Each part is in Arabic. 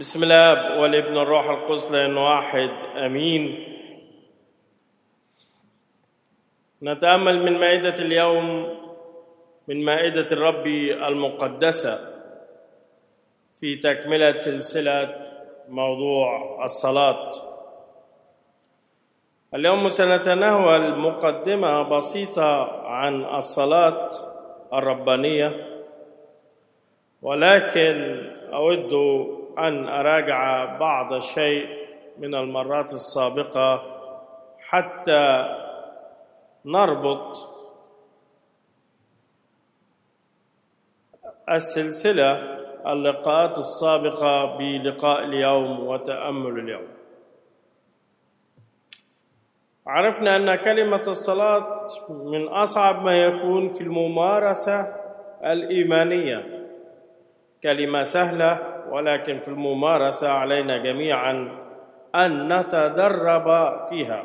بسم الله والابن الروح القدس لأن واحد أمين. نتأمل من مائدة اليوم من مائدة الرب المقدسة في تكملة سلسلة موضوع الصلاة. اليوم سنتناول مقدمة بسيطة عن الصلاة الربانية، ولكن أود أن أراجع بعض الشيء من المرات السابقة حتى نربط السلسلة اللقاءات السابقة بلقاء اليوم وتأمل اليوم. عرفنا أن كلمة الصلاة من أصعب ما يكون في الممارسة الإيمانية، كلمة سهلة ولكن في الممارسة علينا جميعا أن نتدرب فيها.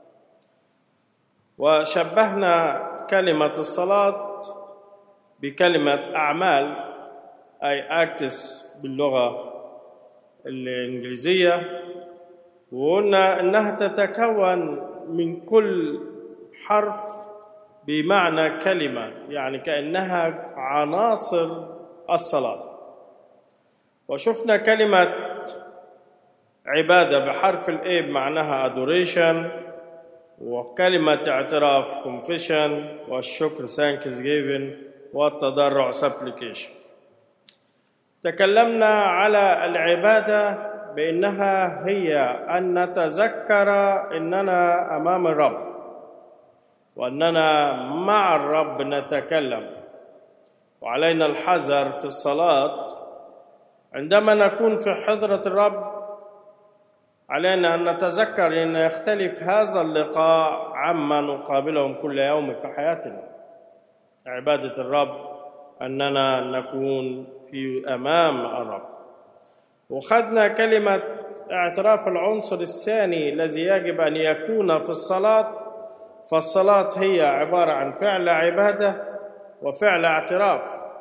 وشبهنا كلمة الصلاة بكلمة أعمال أي acts باللغة الإنجليزية، وقلنا أنها تتكون من كل حرف بمعنى كلمة، يعني كأنها عناصر الصلاة. وشفنا كلمة عبادة بحرف الA معناها adoration، وكلمة اعتراف confession، والشكر thanksgiving، والتضرع supplication. تكلمنا على العبادة بأنها هي أن نتذكر أننا أمام الرب وأننا مع الرب نتكلم، وعلينا الحذر في الصلاة عندما نكون في حضرة الرب. علينا أن نتذكر أن يختلف هذا اللقاء عما نقابلهم كل يوم في حياتنا. عبادة الرب أننا نكون في أمام الرب. وخدنا كلمة اعتراف العنصر الثاني الذي يجب أن يكون في الصلاة، فالصلاة هي عبارة عن فعل عبادة وفعل اعتراف.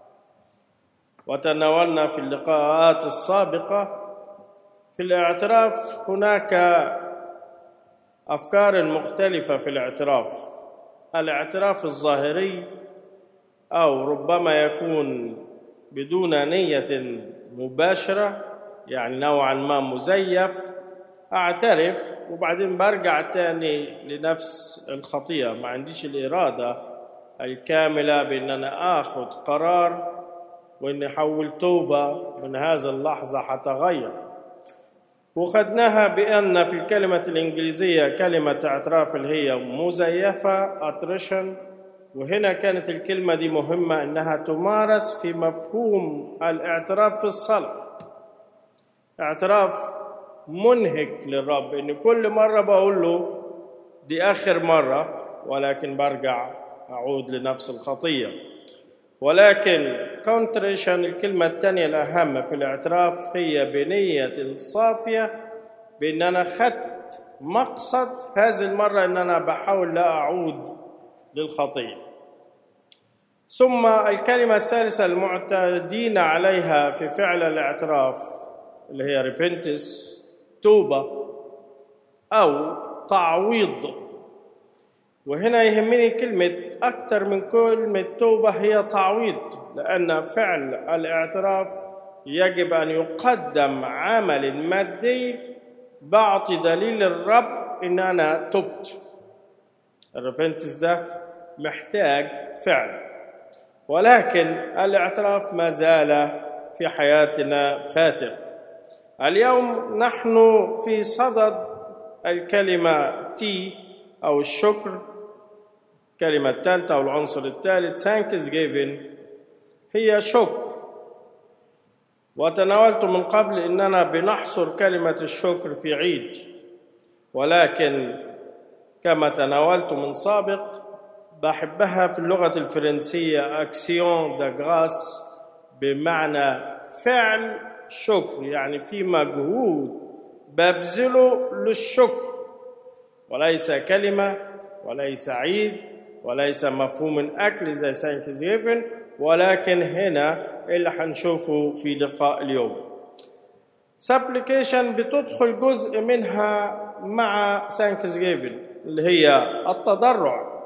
وتناولنا في اللقاءات السابقة في الاعتراف هناك أفكار مختلفة في الاعتراف. الاعتراف الظاهري أو ربما يكون بدون نية مباشرة، يعني نوعا ما مزيف، أعترف وبعدين برجع تاني لنفس الخطيئة، ما عنديش الإرادة الكاملة بأن أنا آخذ قرار وإني حول توبة من هذا اللحظة حتغير. وخدناها بأن في الكلمة الإنجليزية كلمة اعتراف اللي هي مزيفة attrition، وهنا كانت الكلمة دي مهمة أنها تمارس في مفهوم الاعتراف في الصلاة. اعتراف منهك للرب، إن كل مرة بقول له دي آخر مرة، ولكن برجع أعود لنفس الخطية. ولكن contrition الكلمة الثانية الأهم في الاعتراف هي بنية صافية، بأن أنا خدت مقصد هذه المرة أن أنا بحاول لا أعود للخطية. ثم الكلمة الثالثة المعتادين عليها في فعل الاعتراف اللي هي repentance، توبة أو تعويض. وهنا يهمني كلمة أكثر من كلمة توبة هي تعويض، لأن فعل الاعتراف يجب أن يقدم عمل مادي بعطي دليل الرب إن أنا تبت. الريبنتنس ده محتاج فعل، ولكن الاعتراف ما زال في حياتنا فاتر. اليوم نحن في صدد الكلمة تي أو الشكر، كلمة الثالثة أو العنصر الثالث thanksgiving هي شكر. وتناولت من قبل إننا بنحصر كلمة الشكر في عيد، ولكن كما تناولت من سابق بحبها في اللغة الفرنسية أكسيون دا غراس، بمعنى فعل شكر، يعني في مجهود ببذله للشكر، وليس كلمة وليس عيد وليس مفهوم أكل زي thanksgiving، ولكن هنا اللي هنشوفه في لقاء اليوم. سابليكيشن بتدخل جزء منها مع ثانكس جيفن اللي هي التضرع،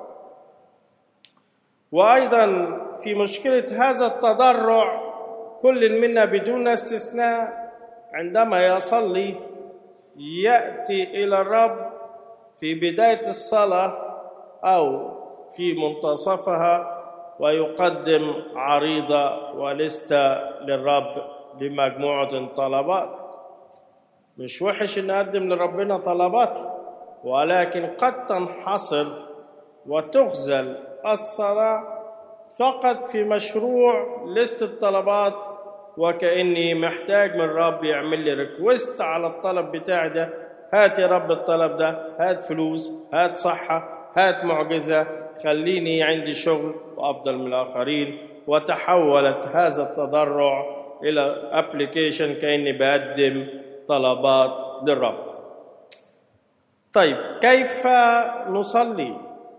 وأيضا في مشكلة هذا التضرع كل منا بدون استثناء عندما يصلي يأتي إلى الرب في بداية الصلاة أو في منتصفها ويقدم عريضة ولستة للرب بمجموعة طلبات. مش وحش إن أقدم لربنا طلباتي، ولكن قد تنحصر وتخزل الصلاة فقط في مشروع لستة طلبات، وكأني محتاج من الرب يعمل لي ريكويست على الطلب بتاعي ده. هات يا رب الطلب ده، هات فلوس، هات صحة، هات معجزة، خليني عندي شغل وأفضل من الآخرين. وتحولت هذا التضرع إلى أبليكيشن كأني بقدم طلبات للرب. طيب كيف نصلي؟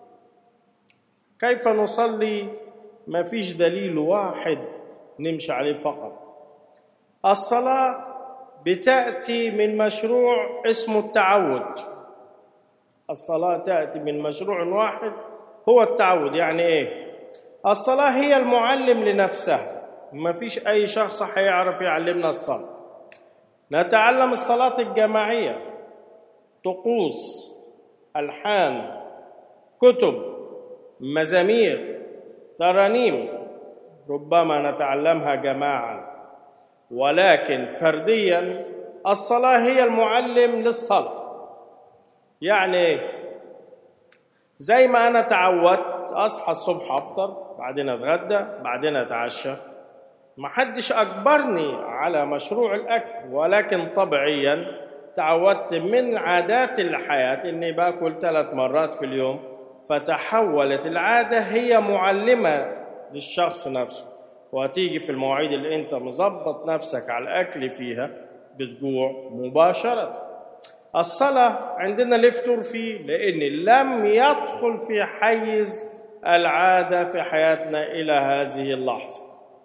كيف نصلي؟ ما فيش دليل واحد نمشي عليه فقط. الصلاة بتأتي من مشروع اسمه التعود. الصلاة تأتي من مشروع واحد هو التعود. يعني إيه؟ الصلاة هي المعلم لنفسها، ما فيش أي شخص هيعرف يعلمنا الصلاة. نتعلم الصلاة الجماعية، طقوس، ألحان، كتب، مزامير، ترانيم، ربما نتعلمها جماعة، ولكن فرديا الصلاة هي المعلم للصلاة. يعني زي ما أنا تعودت أصحى الصبح أفطر، بعدين أتغدى، بعدين أتعشى، ما حدش أجبرني على مشروع الأكل، ولكن طبيعيا تعودت من عادات الحياة إني باكل 3 مرات في اليوم، فتحولت العادة هي معلمة للشخص نفسه. وهتيجي في المواعيد اللي انت مظبط نفسك على الأكل فيها بتجوع مباشرة. الصلاة عندنا ليه فطور فيه؟ لأن لم يدخل في حيز العادة في حياتنا إلى هذه اللحظة.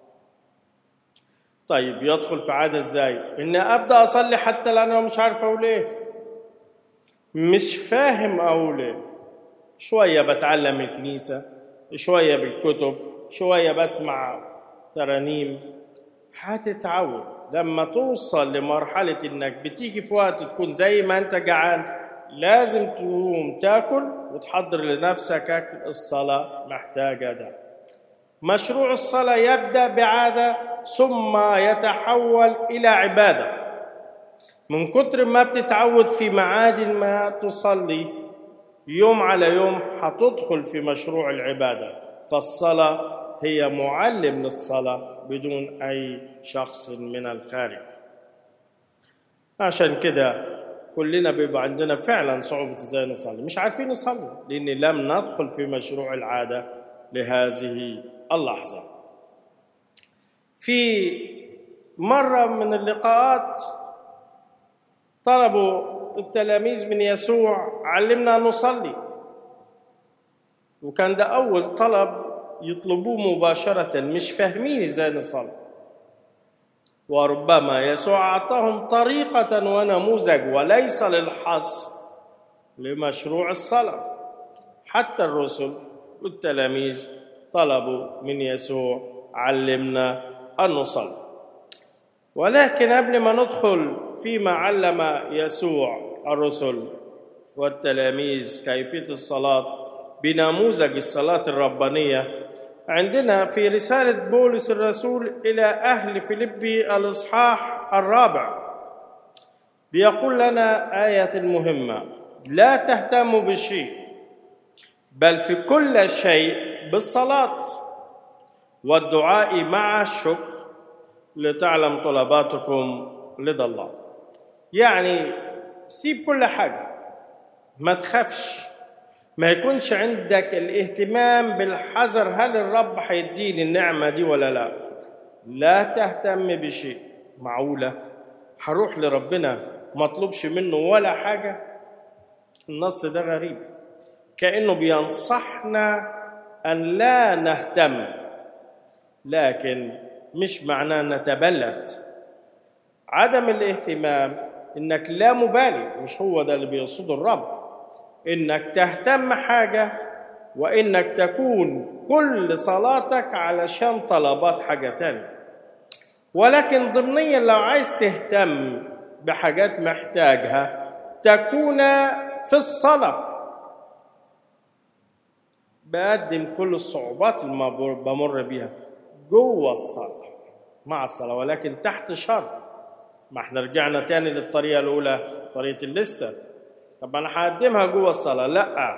طيب يدخل في عادة ازاي؟ إني أبدأ أصلي حتى لو أنا مش عارف أقول إيه، مش فاهم أقول إيه. شوية بتعلم الكنيسة، شوية بالكتب، شوية بسمع ترانيم. هتتعود لما توصل لمرحلة إنك بتيجي في وقت تكون زي ما أنت جعان لازم تقوم تاكل وتحضر لنفسك أكل. الصلاة محتاجة ده. مشروع الصلاة يبدأ بعادة ثم يتحول إلى عبادة. من كتر ما بتتعود في معاد ما تصلي يوم على يوم هتدخل في مشروع العبادة. فالصلاة هي معلم للصلاة بدون أي شخص من الخارج. عشان كده كلنا بيبقى عندنا فعلا صعوبة ازاي نصلي، مش عارفين نصلي لأن لم ندخل في مشروع العادة لهذه اللحظة. في مرة من اللقاءات طلبوا التلاميذ من يسوع علمنا نصلي، وكان ده أول طلب يطلبوه مباشرة، مش فاهمين ازاي نصلي. وربما يسوع أعطاهم طريقة ونموذج وليس للحصر لمشروع الصلاة. حتى الرسل والتلاميذ طلبوا من يسوع علمنا أن نصلي. ولكن قبل ما ندخل فيما علم يسوع الرسل والتلاميذ كيفية الصلاة بنموذج الصلاة الربانية، عندنا في رسالة بولس الرسول إلى أهل فيلبي الإصحاح 4 بيقول لنا آية مهمة: لا تهتموا بشيء بل في كل شيء بالصلاة والدعاء مع الشكر لتعلم طلباتكم لدى الله. يعني سيب كل حاجة، ما تخافش، ما يكونش عندك الاهتمام بالحذر هل الرب هيديني النعمة دي ولا لا. لا تهتم بشيء. معقولة هروح لربنا ما اطلبش منه ولا حاجة؟ النص ده غريب، كأنه بينصحنا أن لا نهتم، لكن مش معناه نتبلد. عدم الاهتمام إنك لا مبالي، مش هو ده اللي بيقصده الرب، إنك تهتم حاجة وإنك تكون كل صلاتك علشان طلبات حاجة تانية. ولكن ضمنيا لو عايز تهتم بحاجات محتاجها تكون في الصلاة. بقدم كل الصعوبات اللي بمر بيها جوه الصلاة مع الصلاة، ولكن تحت شرط. ما احنا رجعنا تاني للطريقة الأولى، طريقة الليستة. طب أنا هقدمها جوه الصلاة؟ لأ،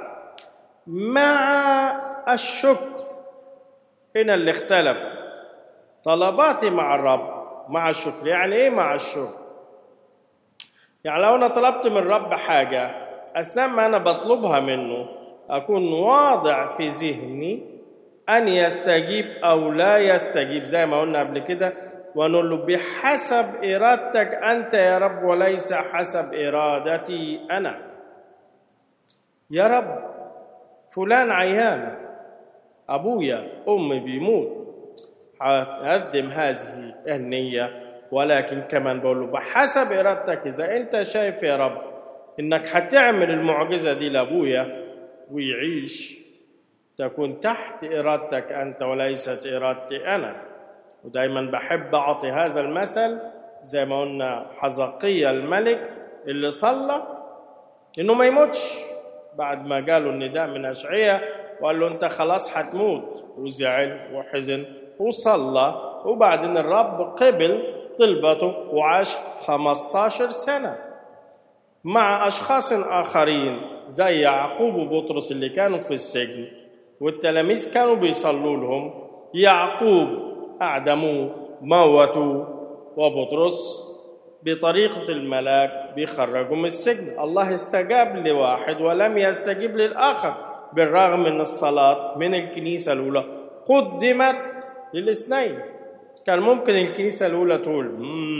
مع الشكر. هنا اللي اختلف، طلباتي مع الرب مع الشكر. يعني ايه مع الشكر؟ يعني لو انا طلبت من الرب حاجة، اثناء ما انا بطلبها منه اكون واضع في ذهني ان يستجيب او لا يستجيب، زي ما قلنا قبل كده، ونقول له بحسب ارادتك انت يا رب وليس حسب ارادتي انا. يا رب فلان عيان، ابويا امي بيموت، هقدم هذه النية، ولكن كمان بقول له بحسب إرادتك. إذا أنت شايف يا رب إنك هتعمل المعجزة دي لأبويا ويعيش، تكون تحت إرادتك أنت وليست إرادتي أنا. ودايما بحب أعطي هذا المثل، زي ما قلنا حزقيا الملك اللي صلى إنه ما يموتش بعد ما جاله النداء من أشعياء وقال له أنت خلاص هتموت، وزعل وحزن وصلى، وبعدين الرب قبل طلبته وعاش 15 سنة مع أشخاص آخرين زي يعقوب وبطرس اللي كانوا في السجن والتلاميذ كانوا بيصلوا لهم. يعقوب أعدموه موتوا، وبطرس بطريقة الملاك بيخرجوا من السجن. الله استجاب لواحد ولم يستجيب للآخر، بالرغم من الصلاة من الكنيسة الأولى قدمت للاثنين. كان ممكن الكنيسة الأولى تقول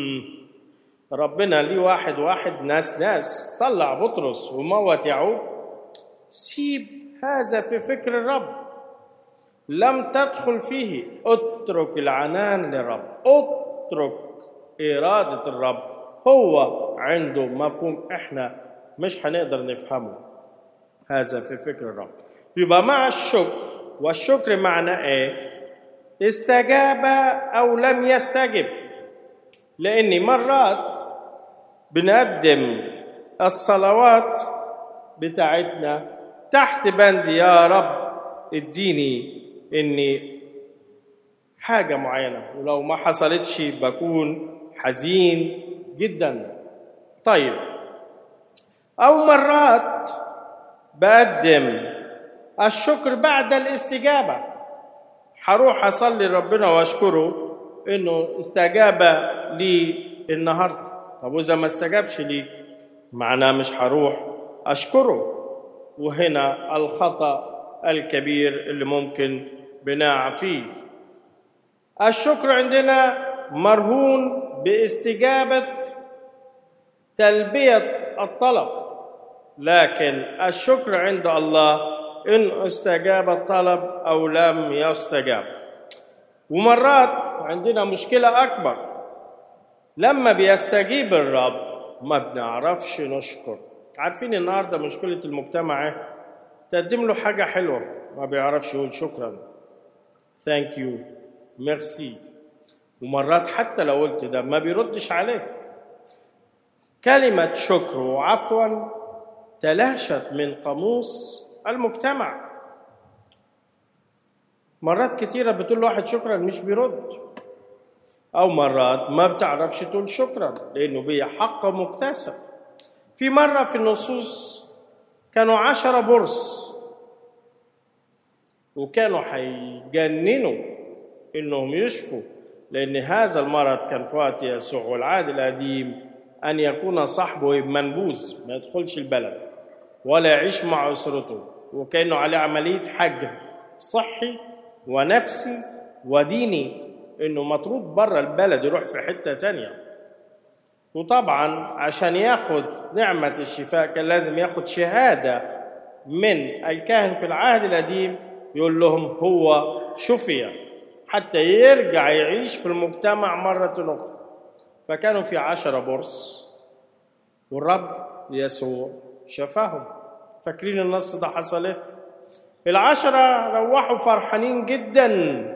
ربنا ليه واحد ناس طلع بطرس وموت يعقوب. سيب هذا في فكر الرب، لم تدخل فيه. اترك العنان للرب، اترك إرادة الرب. هو عنده مفهوم احنا مش هنقدر نفهمه. هذا في فكر الرب. يبقى مع الشكر، والشكر معنى ايه؟ استجاب أو لم يستجب. لأني مرات بنقدم الصلوات بتاعتنا تحت بند يا رب اديني إني حاجة معينة، ولو ما حصلتش بكون حزين جدا. طيب، أو مرات بقدم الشكر بعد الاستجابة. هروح أصلي ربنا وأشكره إنه استجاب لي النهاردة. طب وإذا ما استجابش لي معناه مش هروح أشكره. وهنا الخطأ الكبير اللي ممكن بنقع فيه. الشكر عندنا مرهون باستجابة تلبية الطلب، لكن الشكر عند الله إن استجاب الطلب أو لم يستجاب. ومرات عندنا مشكلة أكبر، لما بيستجيب الرب ما بنعرفش نشكر. عارفين النهاردة مشكلة المجتمع تقدم له حاجة حلوة ما بيعرفش يقول شكرا، ثانك يو، ميرسي. ومرات حتى لو قلت ده ما بيردش عليك. كلمة شكر وعفوا تلاشت من قاموس المجتمع. مرات كتيرة بتقول واحد شكرا مش بيرد، أو مرات ما بتعرفش تقول شكرا لأنه بيه حق مكتسب. في مرة في النصوص كانوا 10 برص وكانوا هيجننوا إنهم يشفوا، لأن هذا المرض كان في وقت يسوع، والعهد القديم أن يكون صاحبه منبوذ ما يدخلش البلد ولا يعيش مع أسرته، وكأنه عليه عملية حجر صحي ونفسي وديني، إنه مطرود بره البلد يروح في حتة تانية. وطبعا عشان ياخد نعمة الشفاء كان لازم ياخد شهادة من الكاهن في العهد القديم يقول لهم هو شفي، حتى يرجع يعيش في المجتمع مرة أخرى. فكانوا في 10 برص، والرب يسوع شفاهم. فاكرين النص ده حصل ايه؟ 10 روحوا فرحانين جدا،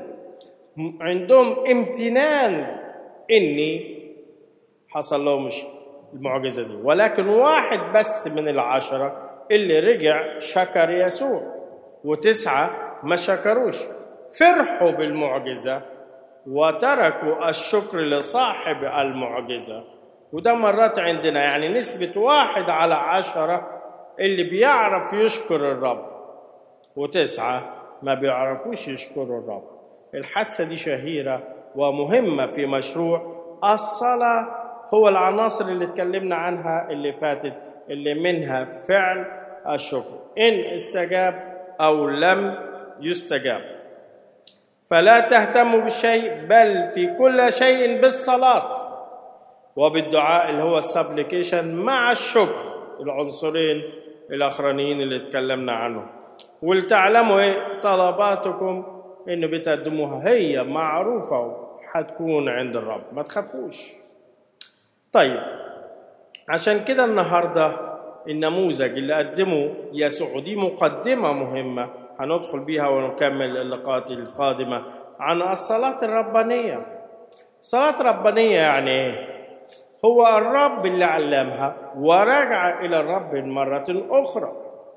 عندهم امتنان اني حصل لهم المعجزة دي، ولكن واحد بس من 10 اللي رجع شكر يسوع، و9 ما شكروش. فرحوا بالمعجزة وتركوا الشكر لصاحب المعجزة. وده مرات عندنا، يعني نسبة 1 على 10 اللي بيعرف يشكر الرب، و9 ما بيعرفوش يشكروا الرب. الحادثة دي شهيرة ومهمة في مشروع الصلاة. هو العناصر اللي اتكلمنا عنها اللي فاتت، اللي منها فعل الشكر، إن استجاب أو لم يستجاب. فلا تهتموا بالشيء، بل في كل شيء بالصلاة وبالدعاء اللي هو السبليكيشن مع الشكر، العنصرين الأخرانيين اللي اتكلمنا عنهم. ولتعلموا طلباتكم إنه بتقدموها هي معروفة وحتكون عند الرب، ما تخافوش. طيب، عشان كده النهاردة النموذج اللي قدمه يسوع، دي مقدمة مهمة هندخل بيها ونكمل اللقاءات القادمة عن الصلاة الربانية. صلاة ربانية يعني ايه؟ هو الرب اللي علمها ورجع إلى الرب مرة أخرى.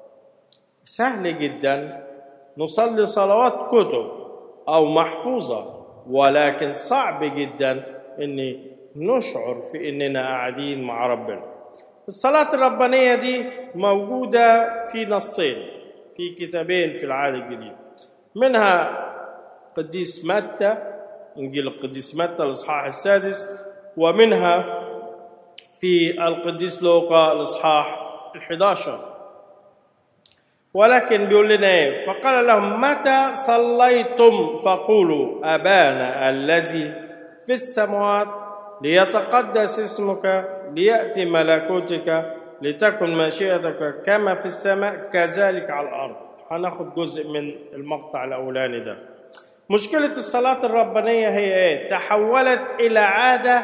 سهل جدا نصلي صلوات كتب أو محفوظة، ولكن صعب جدا إن نشعر في إننا قاعدين مع ربنا. الصلاة الربانية دي موجودة في نصين، في كتابين في العهد الجديد، منها قديس متى، إنجيل القديس متى الإصحاح 6، ومنها في القديس لوقا الإصحاح 11. ولكن بيقول لنا ايه؟ فقال لهم: متى صليتم فقولوا أبانا الذي في السماوات ليتقدس اسمك، ليأتي ملكوتك، لتكن مشيئتك كما في السماء كذلك على الأرض. هناخد جزء من المقطع الأولاني ده. مشكلة الصلاة الربانية هي ايه؟ تحولت إلى عادة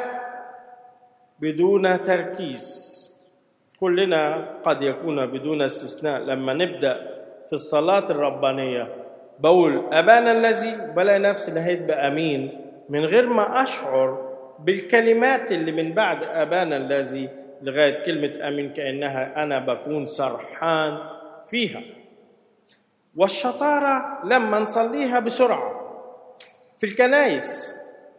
بدون تركيز. كلنا قد يكون بدون استثناء لما نبدأ في الصلاة الربانية بقول أبانا الذي، بلاقي نفسي نهيت بأمين من غير ما أشعر بالكلمات اللي من بعد أبانا الذي لغاية كلمة أمين، كأنها أنا بكون سرحان فيها. والشطارة لما نصليها بسرعة في الكنائس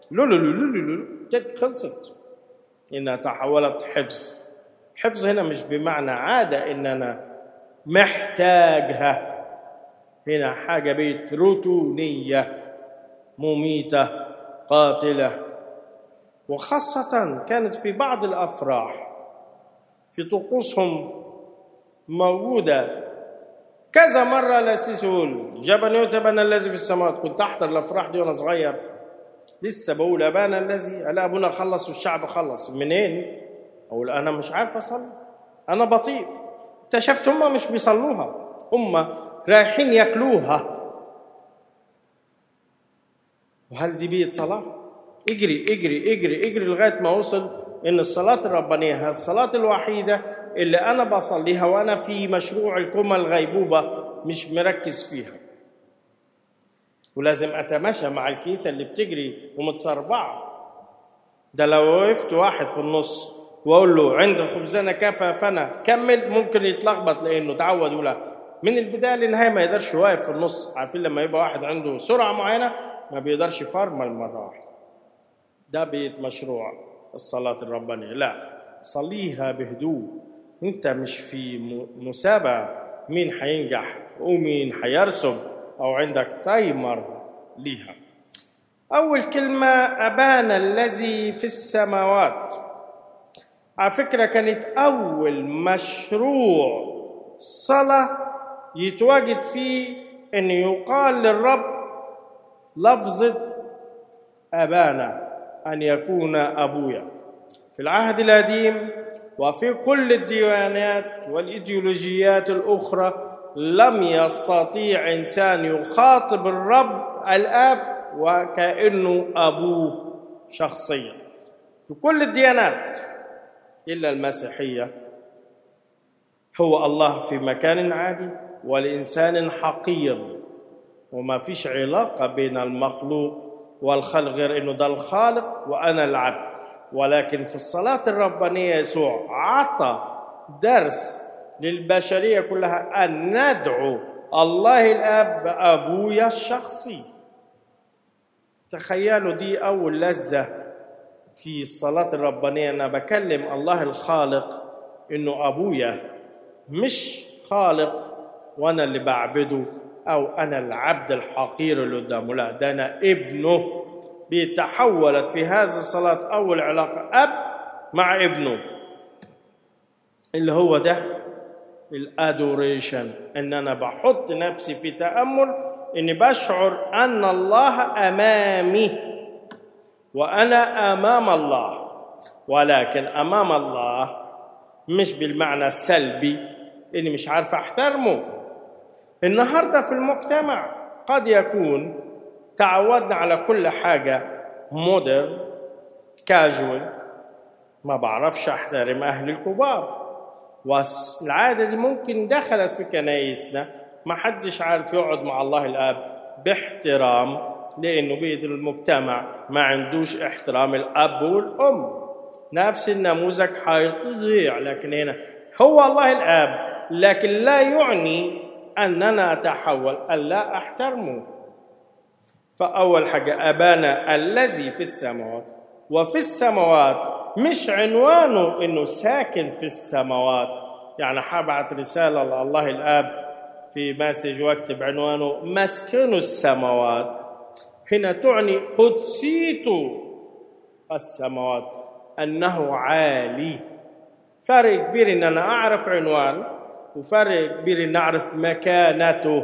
خلصت، إنها تحولت حفظ. حفظ هنا مش بمعنى عادة إن أنا محتاجها، هنا حاجة بيت روتينية مميتة قاتلة. وخاصة كانت في بعض الأفراح في طقوسهم موجودة كذا مرة. الأسيس يقول: جبنوت أبانا الذي في السماوات. كنت أحضر الأفراح دي وأنا صغير، لسه بقول أبانا الذي، ألا أبونا خلص والشعب خلص. منين؟ أقول أنا مش عارف أصلي، أنا بطيء. اكتشفت هم مش بيصلوها، هم رايحين ياكلوها. وهل دي بيت صلاة؟ اجري اجري اجري اجري لغاية ما وصل إن الصلاة الربانية هي الصلاة الوحيدة اللي أنا بصليها وأنا في مشروع الكومة الغيبوبة مش مركز فيها. ولازم أتماشى مع الكيسة اللي بتجري ومتصربعة. ده لو وقفت واحد في النص واقول له عند خبزنا كفى فانا كمل، ممكن يتلخبط لانه تعود ولا من البدايه للنهايه ما يقدرش يوقف في النص. عارفين لما يبقى واحد عنده سرعه معينه ما بيقدرش يفرمل مره واحده. ده بيت مشروع الصلاه الربانيه. لا، صليها بهدوء. انت مش في مسابقه مين هينجح ومين هيرسب او عندك تايمر ليها. اول كلمه أبانا الذي في السماوات، على فكرة كانت أول مشروع صلاة يتواجد فيه أن يقال للرب لفظة أبانا، أن يكون أبويا. في العهد القديم وفي كل الديانات والإيديولوجيات الأخرى لم يستطيع إنسان يخاطب الرب الآب وكأنه أبوه شخصيا. في كل الديانات إلا المسيحية هو الله في مكان عالي والإنسان حقير، وما فيش علاقة بين المخلوق والخلق غير إنه ده الخالق وأنا العبد. ولكن في الصلاة الربانية يسوع عطى درس للبشرية كلها أن ندعو الله الآب بأبويا الشخصي. تخيلوا دي أول لذة في الصلاة الربانية، أنا بكلم الله الخالق إنه أبويا، مش خالق وأنا اللي بعبده أو أنا العبد الحقير اللي قدامه، لا، ده أنا ابنه. بيتحولت في هذه الصلاة أول علاقة أب مع ابنه اللي هو ده الأدوريشن، إن أنا بحط نفسي في تأمل، إني بشعر أن الله أمامي وأنا أمام الله، ولكن أمام الله مش بالمعنى السلبي إني مش عارف أحترمه. النهاردة في المجتمع قد يكون تعودنا على كل حاجة مودرن كاجوال، ما بعرفش أحترم أهل الكبار، والعادة دي ممكن دخلت في كنايسنا، ما حدش عارف يقعد مع الله الآب باحترام، لأنه بيت المجتمع ما عندوش احترام الأب والأم. نفس النموذج حيضيع. لكن هنا هو الله الآب، لكن لا يعني أننا أتحول ألا أحترمه. فأول حاجة أبانا الذي في السماوات، وفي السماوات مش عنوانه إنه ساكن في السماوات، يعني حبعت رسالة لله الآب في مسج واكتب عنوانه مسكن السماوات، هنا تعني قدسيته السماوات، أنه عالي. فرق كبير إن أنا أعرف عنوان، وفرق كبير إن أعرف مكانته.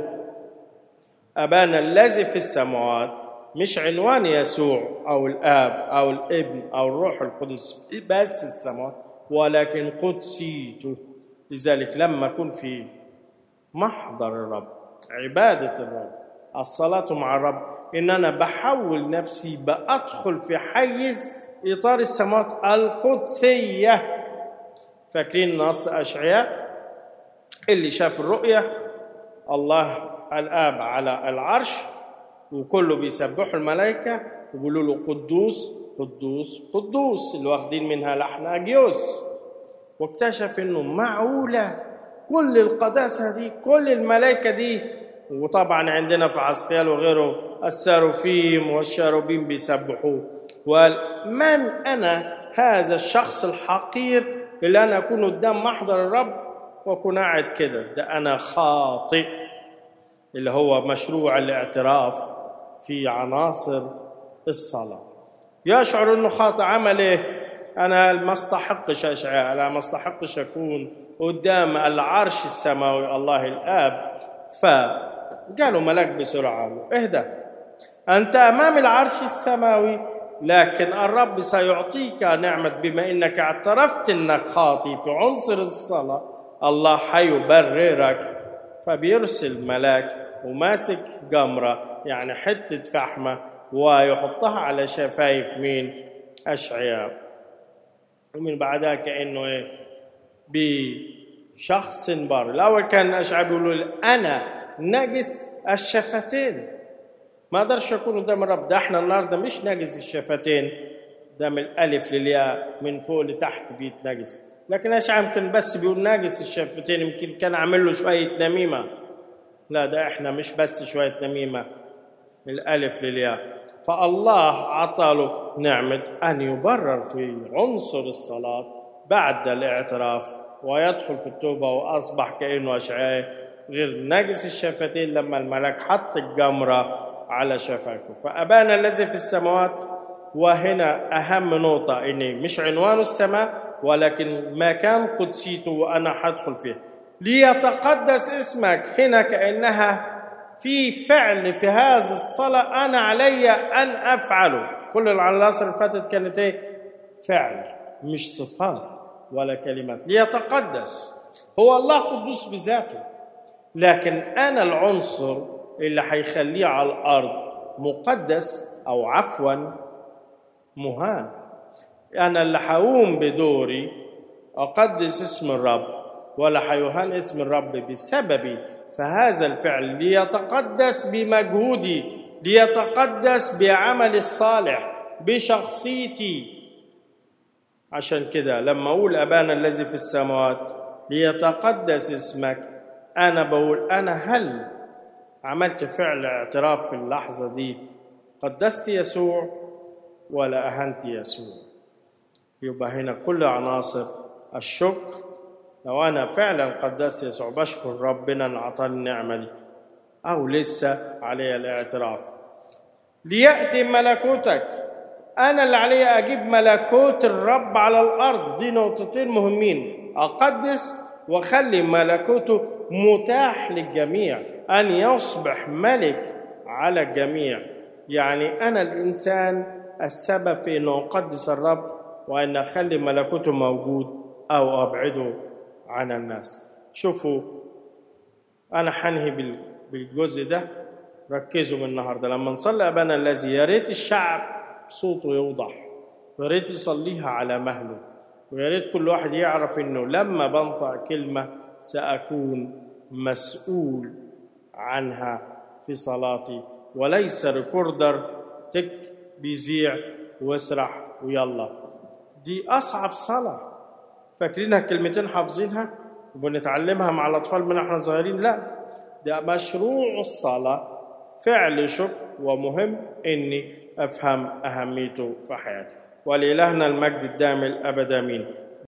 أبانا الذي في السماوات مش عنوان يسوع أو الآب أو الابن أو الروح القدس بس السماوات، ولكن قدسيته. لذلك لما أكون في محضر الرب، عبادة الرب، الصلاة مع الرب، إن أنا بحول نفسي بأدخل في حيز إطار السماوات القدسية. فاكرين نص أشعياء اللي شاف الرؤية؟ الله الآب على العرش وكله بيسبحوا الملائكة ويقولوا له قدوس قدوس قدوس، اللي واخدين منها لحن أجيوس. واكتشف إنه معقولة كل القداسة دي، كل الملائكة دي، وطبعا عندنا في عزقيال وغيره الساروفيم والشاروبيم بيسبحوه. ومن أنا هذا الشخص الحقير اللي أنا أكون قدام محضر الرب وأكون قاعد كده؟ ده أنا خاطئ، اللي هو مشروع الاعتراف في عناصر الصلاة. يشعر أنه خاطئ، عمل إيه؟ أنا ما استحقش أشعياء، أنا ما استحقش أكون قدام العرش السماوي الله الآب. فقالوا ملاك بسرعة اهدى، أنت أمام العرش السماوي، لكن الرب سيعطيك نعمة بما إنك اعترفت إنك خاطئ في عنصر الصلاة، الله حيبررك. فبيرسل ملاك وماسك جمرة، يعني حتة فحمة، ويحطها على شفايف مين؟ أشعياء. ومن بعدها كأنه إيه؟ بشخص بار. الأول كان أشعياء بيقولوا أنا نجس الشفتين، ما أقدرش أكون قدام الرب. ده إحنا النهارده مش نجس الشفتين، ده من الألف للياء من فوق لتحت بيتنجس. لكن أشعياء يمكن بس بيقول ناجس الشفتين، يمكن كان عامل له شوية نميمة. لا، ده إحنا مش بس شوية نميمة، من الألف للياء. فالله عطاله نعمة أن يبرر في عنصر الصلاة بعد الاعتراف ويدخل في التوبة، وأصبح كأنه أشعياء غير ناجس الشفتين لما الملاك حط الجمرة على شفايفه. فأبانا الذي في السماوات، وهنا أهم نقطة إني مش عنوان السماء ولكن مكان قدسيته وأنا حدخل فيه. ليتقدس اسمك، هنا كأنها في فعل في هذه الصلاة أنا علي أن أفعله. كل العناصر اللي فاتت كانت إيه؟ فعل، مش صفات ولا كلمات. ليتقدس، هو الله قدوس بذاته، لكن أنا العنصر اللي هيخليه على الأرض مقدس، أو عفوا مهان. أنا اللي هقوم بدوري أقدس اسم الرب، ولا هيهان اسم الرب بسببي، فهذا الفعل ليتقدس بمجهودي، ليتقدس بعملي الصالح، بشخصيتي. عشان كده لما أقول أبانا الذي في السماوات ليتقدس اسمك، أنا بقول أنا هل عملت فعل اعتراف في اللحظة دي قدست يسوع ولا أهنت يسوع؟ يبقى هنا كل عناصر الشكر. لو أنا فعلا قدست يسوع بشكر ربنا أن أعطاني النعمة دي، أو لسه علي الاعتراف. ليأتي ملكوتك، أنا اللي علي أجيب ملكوت الرب على الأرض. دي نقطتين مهمين، أقدس وخلي ملكوته متاح للجميع، أن يصبح ملك على الجميع. يعني أنا الإنسان السبب في أنه أقدس الرب وأن أخلي ملكوته موجود أو أبعده عن الناس. شوفوا، أنا حنهي بالجزء ده، ركزوا من النهاردة لما نصلي أبانا الذي، يا ريت الشعب صوته يوضح، ويا ريت يصليها على مهله، ويا ريت كل واحد يعرف إنه لما بنطق كلمة سأكون مسؤول عنها في صلاتي، وليس ريكوردر تك بيذيع واسرح ويلا. دي أصعب صلاة، فاكرينها كلمتين حافظينها وبنتعلمها مع الأطفال من احنا صغيرين؟ لا، ده مشروع الصلاة، فعل شكر، ومهم إني أفهم أهميته في حياتي. ولإلهنا المجد الدائم الأبد آمين.